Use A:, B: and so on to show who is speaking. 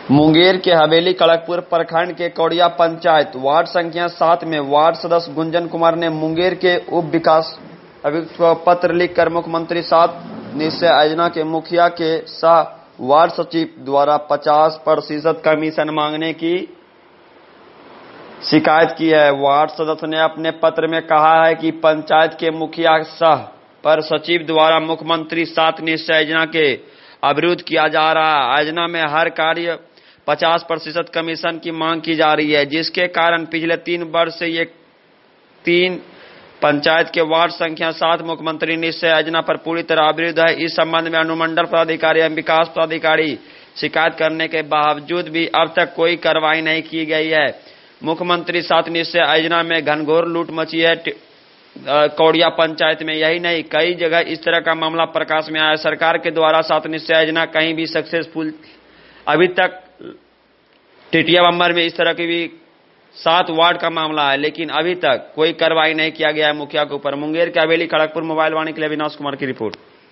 A: मुंगेर के हवेली खड़गपुर प्रखंड के कौड़िया पंचायत वार्ड संख्या 7 में वार्ड सदस्य गुंजन कुमार ने मुंगेर के उप विकास आयुक्त को पत्र लिखकर मुख्यमंत्री 7 निश्चय योजना के मुखिया के सह वार्ड सचिव द्वारा 50% कमीशन मांगने की शिकायत की है। वार्ड सदस्य ने अपने पत्र में कहा है कि पंचायत के मुखिया सह पर सचिव द्वारा मुख्यमंत्री 7 निश्चय योजना के अवरुद्ध किया जा रहा है। योजना में हर कार्य 50% कमीशन की मांग की जा रही है, जिसके कारण पिछले 3 वर्ष से ये 3 पंचायत के वार्ड संख्या 7 मुख्यमंत्री निश्चय योजना पर पूरी तरह अवरुद्ध है। इस संबंध में अनुमंडल पदाधिकारी एवं विकास पदाधिकारी शिकायत करने के बावजूद भी अब तक कोई कार्रवाई नहीं की गई है। मुख्यमंत्री 7 निश्चय योजना में घनघोर लूट मची है। कौड़िया पंचायत में यही नहीं, कई जगह इस तरह का मामला प्रकाश में आया। सरकार के द्वारा 7 निश्चय योजना कहीं भी सक्सेसफुल अभी तक टिटिया बम्बर में इस तरह की भी 7 वार्ड का मामला है, लेकिन अभी तक कोई कार्रवाई नहीं किया गया है मुखिया के ऊपर। मुंगेर के हवेली खड़गपुर मोबाइल वाणी के लिए अविनाश कुमार की रिपोर्ट।